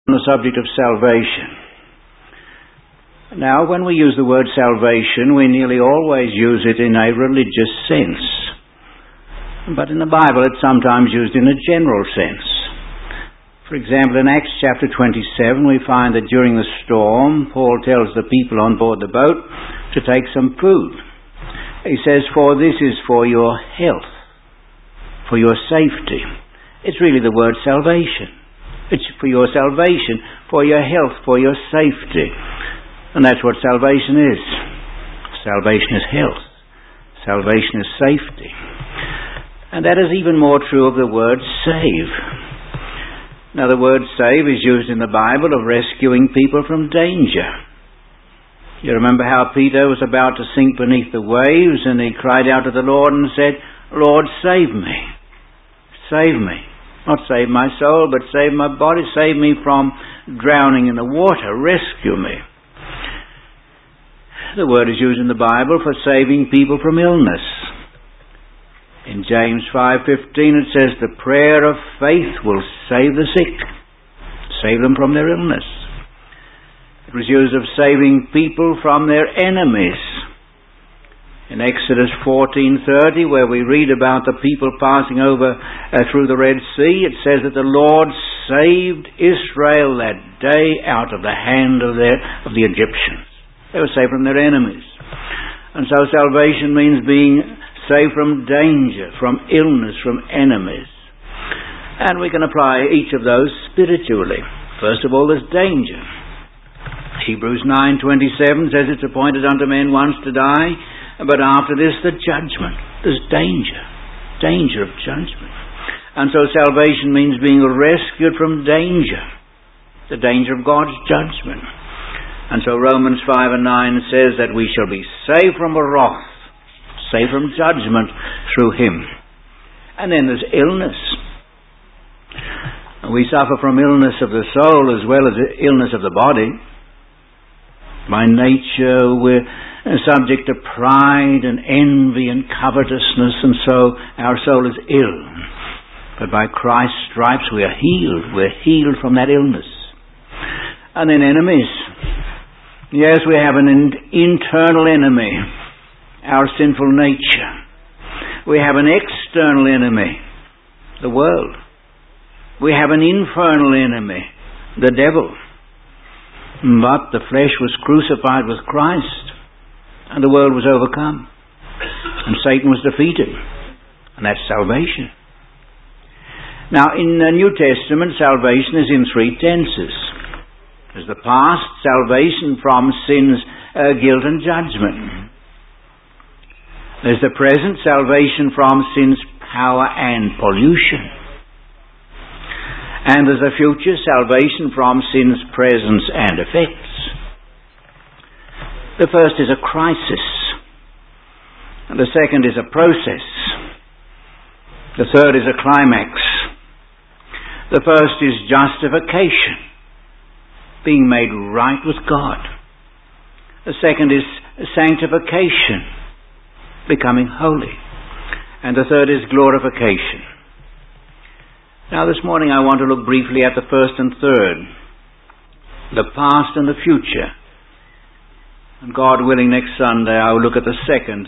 on the subject of salvation. Now, when we use the word salvation, we nearly always use it in a religious sense. But in the Bible, it's sometimes used in a general sense. For example, in Acts chapter 27, we find that during the storm, Paul tells the people on board the boat to take some food. He says, "For this is for your health, for your safety." It's really the word salvation. It's for your salvation, for your health, for your safety. And that's what salvation is. Salvation is health. Salvation is safety. And that is even more true of the word save. Now, the word save is used in the Bible of rescuing people from danger. You remember how Peter was about to sink beneath the waves and he cried out to the Lord and said, "Lord, save me. Save me. Not save my soul, but save my body. Save me from drowning in the water. Rescue me." The word is used in the Bible for saving people from illness. In James 5:15 it says, "The prayer of faith will save the sick." Save them from their illness. It was used of saving people from their enemies. In Exodus 14:30, where we read about the people passing over through the Red Sea, it says that the Lord saved Israel that day out of the hand of the Egyptians. They were saved from their enemies. And so salvation means being saved from danger, from illness, from enemies. And we can apply each of those spiritually. First of all, there's danger. Hebrews 9:27 says it's appointed unto men once to die, but after this the judgment. There's danger of judgment. And so salvation means being rescued from danger, the danger of God's judgment. And so Romans 5:9 says that we shall be saved from wrath, saved from judgment through Him. And then there's illness. We suffer from illness of the soul as well as illness of the body. By nature we're subject to pride and envy and covetousness, and so our soul is ill. But by Christ's stripes we are healed. We're healed from that illness. And then enemies. Yes, we have an internal enemy, our sinful nature. We have an external enemy, the world. We have an infernal enemy, the devil. But the flesh was crucified with Christ, and the world was overcome, and Satan was defeated. And that's salvation. Now, in the New Testament, salvation is in three tenses. There's the past, salvation from sin's guilt and judgment. There's the present, salvation from sin's power and pollution. And there's the future, salvation from sin's presence and effects. The first is a crisis. And the second is a process. The third is a climax. The first is justification, being made right with God. The second is sanctification, becoming holy. And the third is glorification. Now this morning I want to look briefly at the first and third, the past and the future. And God willing, next Sunday I will look at the second,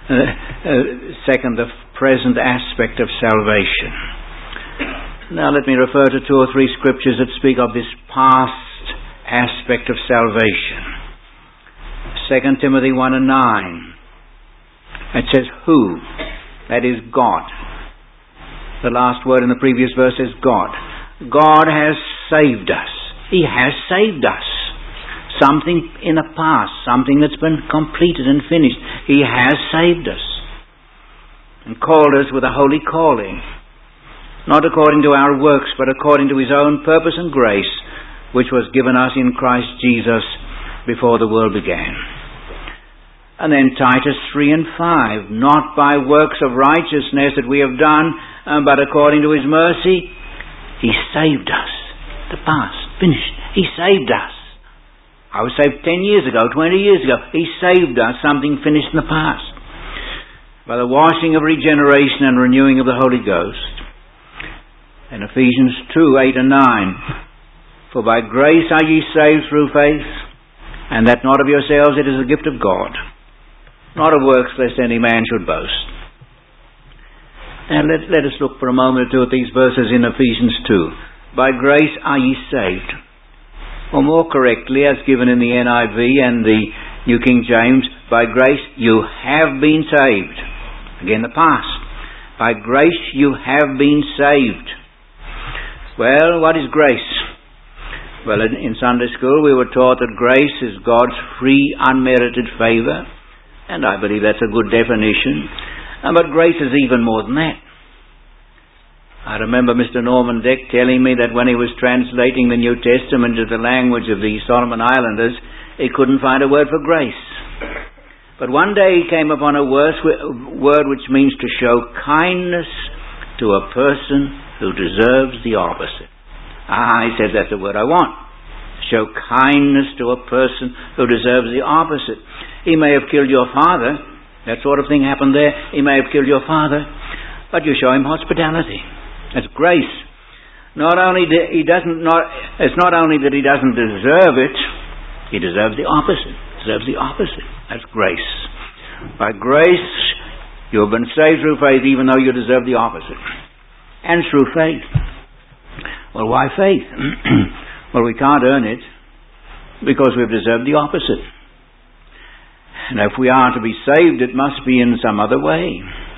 the present aspect of salvation. Now let me refer to two or three scriptures that speak of this past aspect of salvation. 2 Timothy 1:9. It says, "Who?" That is God. The last word in the previous verse is God. God has saved us. He has saved us. Something in the past, something that's been completed and finished. He has saved us and called us with a holy calling, not according to our works, but according to His own purpose and grace, which was given us in Christ Jesus before the world began. And then Titus 3:5, "Not by works of righteousness that we have done, but according to His mercy, He saved us." The past, finished. He saved us. I was saved 10 years ago, 20 years ago. He saved us, something finished in the past. By the washing of regeneration and renewing of the Holy Ghost. In Ephesians 2:8 and 9, For by grace are ye saved through faith, and that not of yourselves, it is a gift of God, not of works, lest any man should boast. Now let us look for a moment or two at these verses in Ephesians 2. By grace are ye saved. Or more correctly, as given in the NIV and the New King James, by grace you have been saved. Again, the past. By grace you have been saved. Well, what is grace? Well, in Sunday school we were taught that grace is God's free, unmerited favour, and I believe that's a good definition. But grace is even more than that. I remember Mr. Norman Deck telling me that when he was translating the New Testament into the language of the Solomon Islanders, he couldn't find a word for grace. But one day he came upon a word which means to show kindness to a person who deserves the opposite. He said, that's the word I want. Show kindness to a person who deserves the opposite. He may have killed your father. That sort of thing happened there. He may have killed your father. But you show him hospitality. That's grace. It's not only that he doesn't deserve it, he deserves the opposite. That's grace. By grace, you have been saved through faith, even though you deserve the opposite. And through faith. Well, why faith? Well, we can't earn it because we've deserved the opposite. And if we are to be saved, it must be in some other way.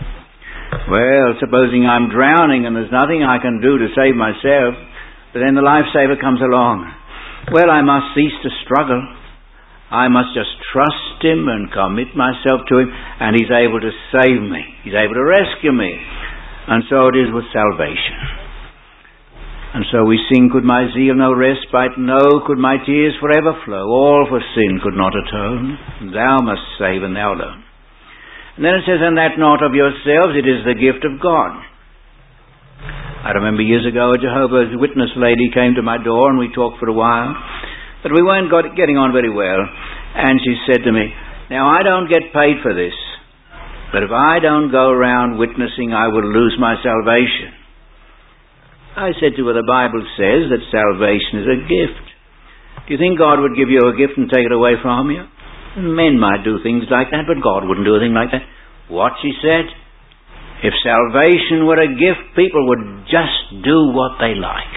Well, supposing I'm drowning and there's nothing I can do to save myself, but then the lifesaver comes along. Well, I must cease to struggle. I must just trust him and commit myself to him, and he's able to save me. He's able to rescue me. And so it is with salvation. And so we sing, could my zeal no respite know, could my tears forever flow, all for sin could not atone. Thou must save, and thou alone. And then it says, and that not of yourselves, it is the gift of God. I remember years ago a Jehovah's Witness lady came to my door and we talked for a while, but we weren't getting on very well. And she said to me, now I don't get paid for this, but if I don't go around witnessing, I will lose my salvation. I said to her, the Bible says that salvation is a gift. Do you think God would give you a gift and take it away from you? Men might do things like that, but God wouldn't do a thing like that. What, she said? If salvation were a gift, people would just do what they like.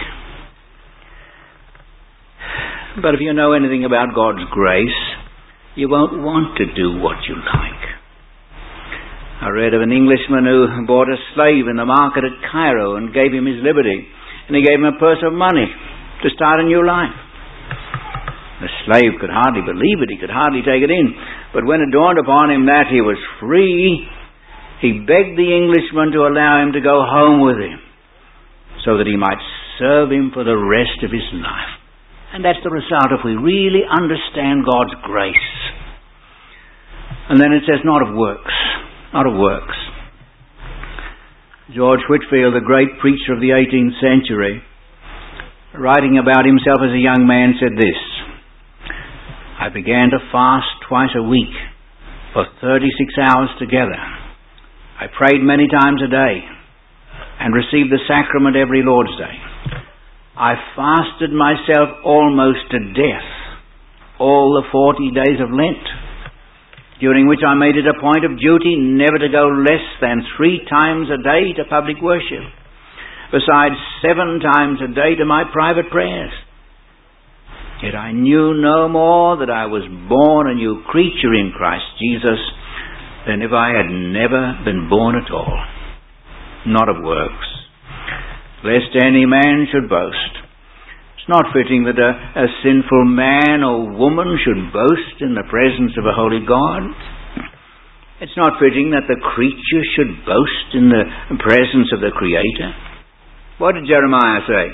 But if you know anything about God's grace, you won't want to do what you like. I read of an Englishman who bought a slave in the market at Cairo and gave him his liberty. And he gave him a purse of money to start a new life. The slave could hardly believe it. He could hardly take it in. But when it dawned upon him that he was free, he begged the Englishman to allow him to go home with him so that he might serve him for the rest of his life. And that's the result if we really understand God's grace. And then it says, not of works. Not of works. George Whitefield, the great preacher of the 18th century, writing about himself as a young man, said this: I began to fast twice a week for 36 hours together. I prayed many times a day and received the sacrament every Lord's Day. I fasted myself almost to death all the 40 days of Lent, during which I made it a point of duty never to go less than 3 times a day to public worship, besides 7 times a day to my private prayers. Yet I knew no more that I was born a new creature in Christ Jesus than if I had never been born at all. Not of works, lest any man should boast. It's not fitting that a sinful man or woman should boast in the presence of a holy God. It's not fitting that the creature should boast in the presence of the Creator. What did Jeremiah say?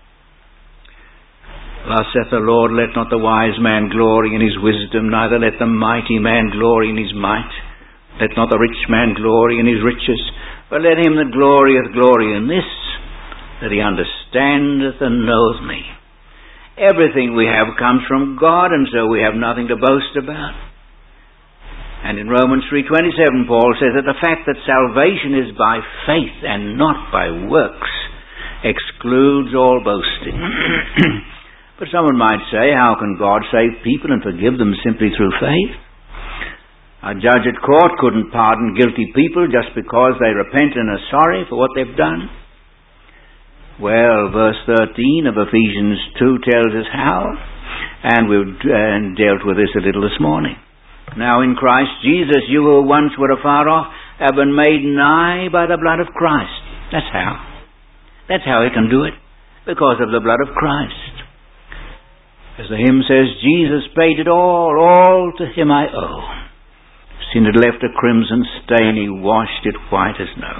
Thus saith the Lord, let not the wise man glory in his wisdom, neither let the mighty man glory in his might. Let not the rich man glory in his riches, but let him that glorieth glory in this, that he understandeth and knoweth me. Everything we have comes from God, and so we have nothing to boast about. And in Romans 3:27, Paul says that the fact that salvation is by faith and not by works excludes all boasting. But someone might say, how can God save people and forgive them simply through faith? A judge at court couldn't pardon guilty people just because they repent and are sorry for what they've done. Well, verse 13 of Ephesians 2 tells us how, and we've dealt with this a little this morning. Now in Christ Jesus, you who once were afar off have been made nigh by the blood of Christ. That's how. That's how he can do it, because of the blood of Christ. As the hymn says, Jesus paid it all to him I owe. Sin had left a crimson stain, he washed it white as snow.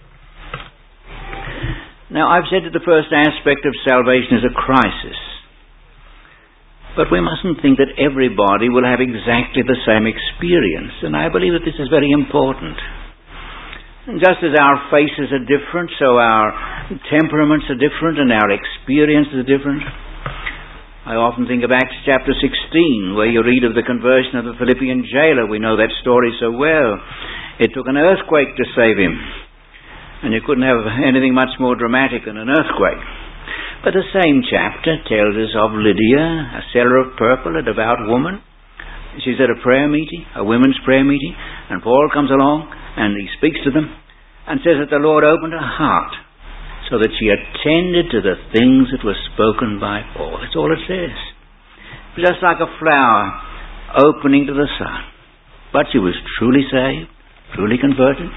Now, I've said that the first aspect of salvation is a crisis. But we mustn't think that everybody will have exactly the same experience, and I believe that this is very important. And just as our faces are different, so our temperaments are different and our experiences are different. I often think of Acts chapter 16, where you read of the conversion of the Philippian jailer. We know that story so well. It took an earthquake to save him. And you couldn't have anything much more dramatic than an earthquake. But the same chapter tells us of Lydia, a seller of purple, a devout woman. She's at a prayer meeting, a women's prayer meeting, and Paul comes along and he speaks to them and says that the Lord opened her heart so that she attended to the things that were spoken by Paul. That's all it says. It was just like a flower opening to the sun. But she was truly saved, truly converted.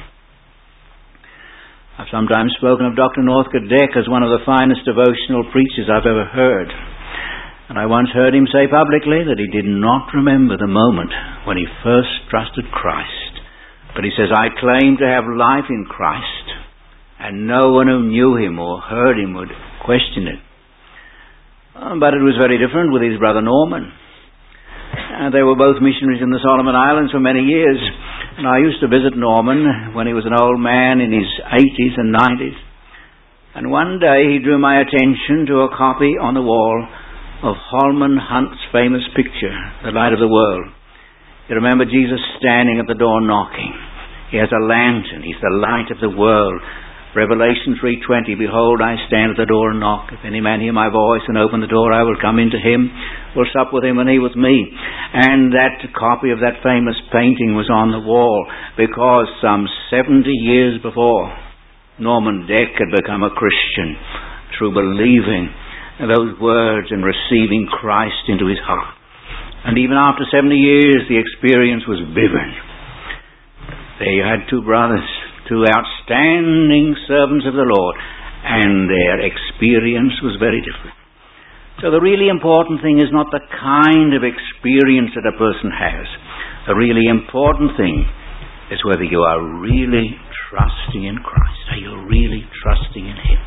I've sometimes spoken of Dr. Northcote Dick as one of the finest devotional preachers I've ever heard. And I once heard him say publicly that he did not remember the moment when he first trusted Christ. But he says, I claim to have life in Christ, and no one who knew him or heard him would question it. But it was very different with his brother Norman. They were both missionaries in the Solomon Islands for many years. And I used to visit Norman when he was an old man in his 80s and 90s. And one day he drew my attention to a copy on the wall of Holman Hunt's famous picture, The Light of the World. You remember Jesus standing at the door knocking. He has a lantern. He's the light of the world. Revelation 3:20, behold, I stand at the door and knock. If any man hear my voice and open the door, I will come into him, will sup with him and he with me. And that copy of that famous painting was on the wall because some 70 years before, Norman Dick had become a Christian through believing those words and receiving Christ into his heart. And even after 70 years, the experience was vivid. They had two brothers, two outstanding servants of the Lord, and their experience was very different. So the really important thing is not the kind of experience that a person has. The really important thing is whether you are really trusting in Christ. Are you really trusting in him?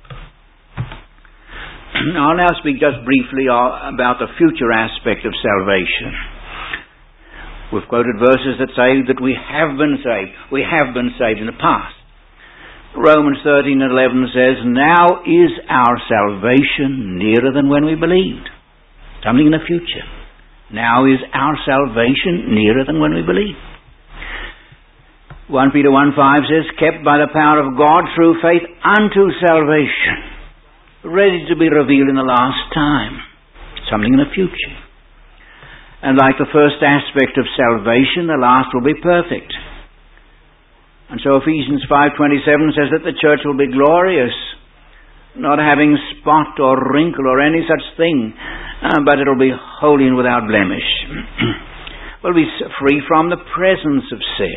I'll now speak just briefly about the future aspect of salvation. We've quoted verses that say that we have been saved. We have been saved in the past. Romans 13:11 says, now is our salvation nearer than when we believed. Something in the future. Now is our salvation nearer than when we believed. 1 Peter 1:5 says, kept by the power of God through faith unto salvation, ready to be revealed in the last time. Something in the future. And like the first aspect of salvation, the last will be perfect. And so Ephesians 5:27 says that the church will be glorious, not having spot or wrinkle or any such thing, but it will be holy and without blemish. Will be free from the presence of sin.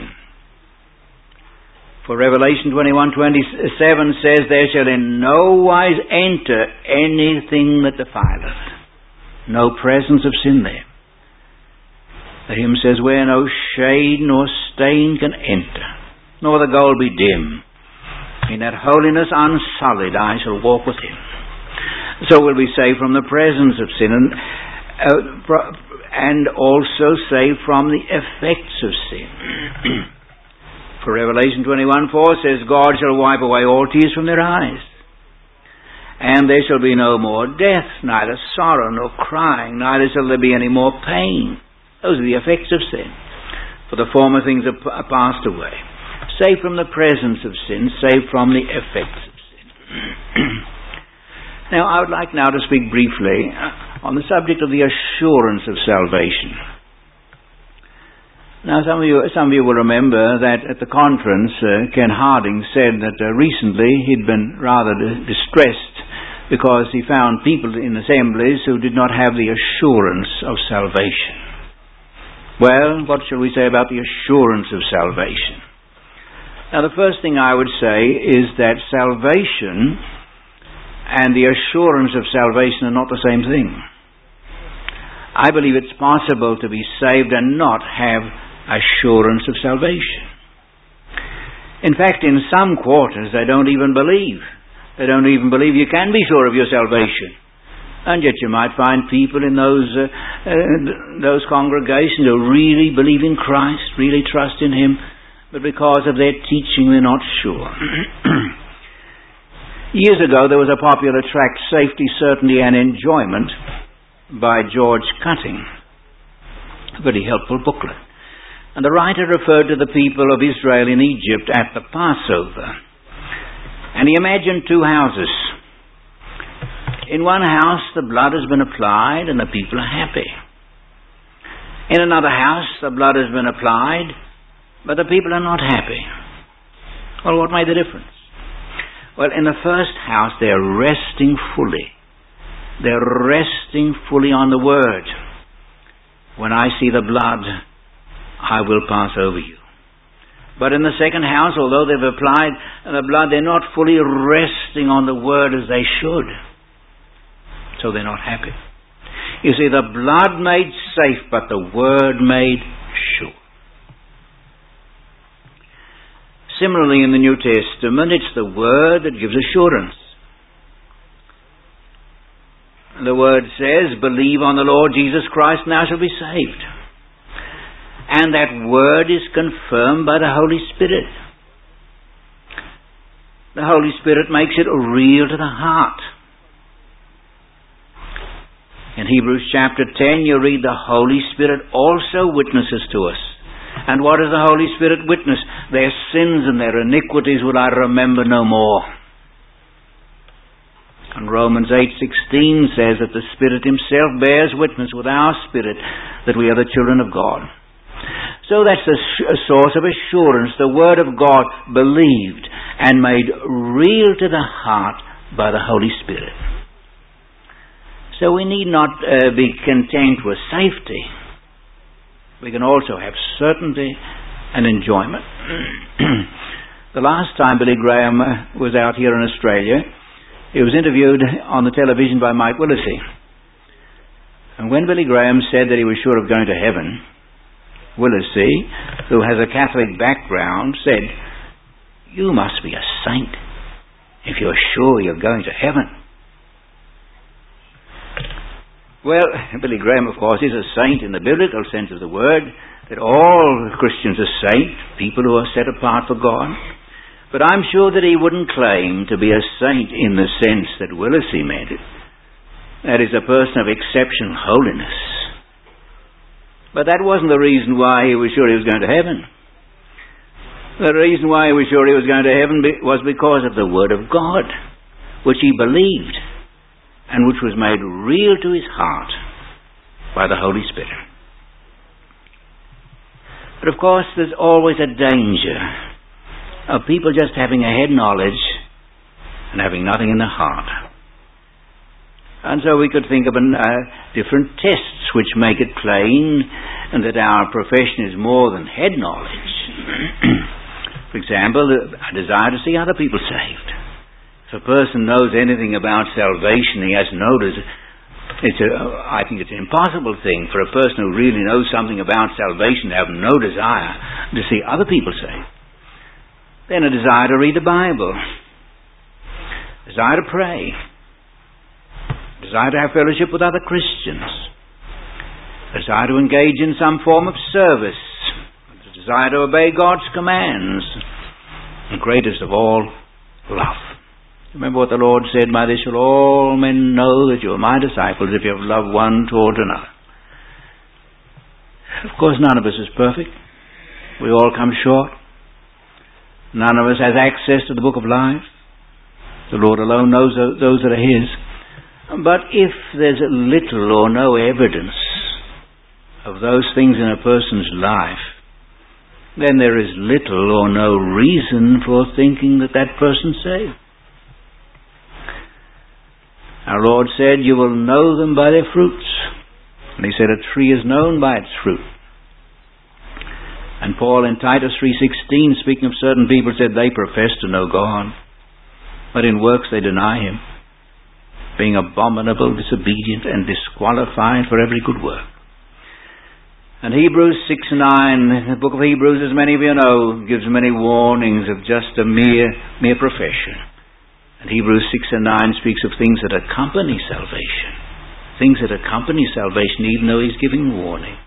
For Revelation 21:27 says, there shall in no wise enter anything that defileth. No presence of sin there. The hymn says, where no shade nor stain can enter, nor the goal be dim. In that holiness unsullied I shall walk with him. So we'll be saved from the presence of sin and also saved from the effects of sin. For Revelation 21:4 says, God shall wipe away all tears from their eyes. And there shall be no more death, neither sorrow nor crying, neither shall there be any more pain. Those are the effects of sin. For the former things are passed away. Saved from the presence of sin, saved from the effects of sin. Now, I would like now to speak briefly on the subject of the assurance of salvation. Now, some of you will remember that at the conference, Ken Harding said that recently he'd been rather distressed because he found people in assemblies who did not have the assurance of salvation. Well, what shall we say about the assurance of salvation? Now, the first thing I would say is that salvation and the assurance of salvation are not the same thing. I believe it's possible to be saved and not have assurance of salvation. In fact, in some quarters, they don't even believe. They don't even believe you can be sure of your salvation. And yet you might find people in those congregations who really believe in Christ, really trust in Him, but because of their teaching they're not sure. Years ago there was a popular tract, Safety, Certainty and Enjoyment, by George Cutting. A very helpful booklet. And the writer referred to the people of Israel in Egypt at the Passover. And he imagined two houses. In one house the blood has been applied and the people are happy. In another house the blood has been applied but the people are not happy. Well, what made the difference? Well, in the first house they're resting fully. They're resting fully on the Word. When I see the blood, I will pass over you. But in the second house, although they've applied the blood, they're not fully resting on the Word as they should. So they're not happy. You see, the blood made safe, but the Word made sure. Similarly, in the New Testament, it's the Word that gives assurance. The Word says, believe on the Lord Jesus Christ and thou shalt be saved. And that Word is confirmed by the Holy Spirit. The Holy Spirit makes it real to the heart. In Hebrews chapter 10 you read, the Holy Spirit also witnesses to us. And what does the Holy Spirit witness? Their sins and their iniquities will I remember no more. And Romans 8:16 says that the Spirit Himself bears witness with our spirit that we are the children of God. So that's a source of assurance. The Word of God believed and made real to the heart by the Holy Spirit. So we need not be content with safety. We can also have certainty and enjoyment. The last time Billy Graham was out here in Australia, he was interviewed on the television by Mike Willesee. And when Billy Graham said that he was sure of going to heaven, Willesee, who has a Catholic background, said, "You must be a saint if you're sure you're going to heaven." Well, Billy Graham, of course, is a saint in the biblical sense of the word, that all Christians are saints, people who are set apart for God. But I'm sure that he wouldn't claim to be a saint in the sense that Willesee meant it. That is, a person of exceptional holiness. But that wasn't the reason why he was sure he was going to heaven. The reason why he was sure he was going to heaven was because of the Word of God, which he believed, and which was made real to his heart by the Holy Spirit. But of course there's always a danger of people just having a head knowledge and having nothing in the heart. And so we could think of different tests which make it plain and that our profession is more than head knowledge. For example, a desire to see other people saved. If a person knows anything about salvation, he has no I think it's an impossible thing for a person who really knows something about salvation to have no desire to see other people saved. Then a desire to read the Bible, desire to pray, desire to have fellowship with other Christians, desire to engage in some form of service, the desire to obey God's commands, and greatest of all, love. Remember what the Lord said, "By this shall all men know that you are my disciples, if you have love one toward another." Of course, none of us is perfect. We all come short. None of us has access to the book of life. The Lord alone knows those that are His. But if there's little or no evidence of those things in a person's life, then there is little or no reason for thinking that that person's saved. Our Lord said, "You will know them by their fruits." And He said, "A tree is known by its fruit." And Paul in Titus 3:16, speaking of certain people, said they profess to know God, but in works they deny Him, being abominable, disobedient, and disqualified for every good work. And Hebrews 6:9, the book of Hebrews, as many of you know, gives many warnings of just a mere profession. And Hebrews 6:9 speaks of things that accompany salvation. Things that accompany salvation, even though he's giving warning.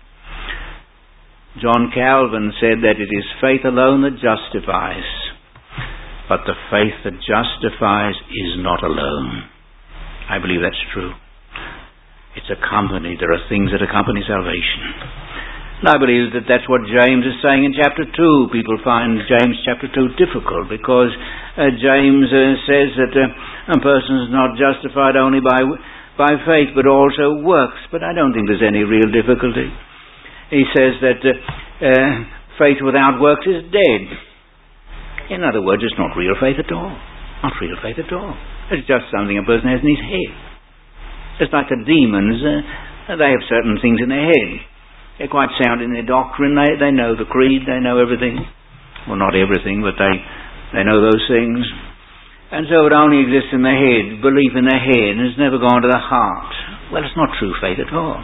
John Calvin said that it is faith alone that justifies, but the faith that justifies is not alone. I believe that's true. It's accompanied. There are things that accompany salvation. And I believe that that's what James is saying in chapter 2. People find James chapter 2 difficult because James says that a person is not justified only by faith but also works. But I don't think there's any real difficulty. He says that faith without works is dead. In other words, it's not real faith at all. Not real faith at all. It's just something a person has in his head. It's like the demons. They have certain things in their head. They're quite sound in their doctrine. They know the creed. They know everything. Well, not everything, but they know those things. And so it only exists in the head, belief in the head, and it's never gone to the heart. Well, it's not true faith at all.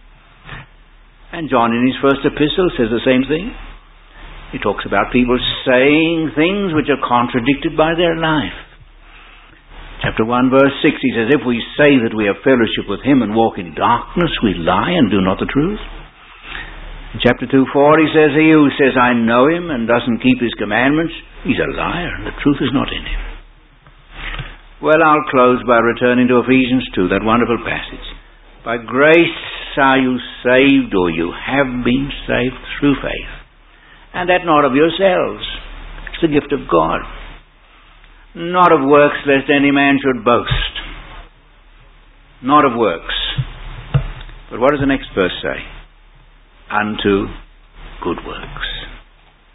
And John in his first epistle says the same thing. He talks about people saying things which are contradicted by their life. Chapter 1 verse 6, he says, "If we say that we have fellowship with Him and walk in darkness, we lie and do not the truth." In chapter 2:4, he says, "He who says, I know Him, and doesn't keep His commandments, he's a liar, and the truth is not in him." Well, I'll close by returning to Ephesians 2, that wonderful passage. By grace are you saved, or you have been saved through faith. And that not of yourselves. It's the gift of God. Not of works, lest any man should boast. Not of works. But what does the next verse say? Unto good works.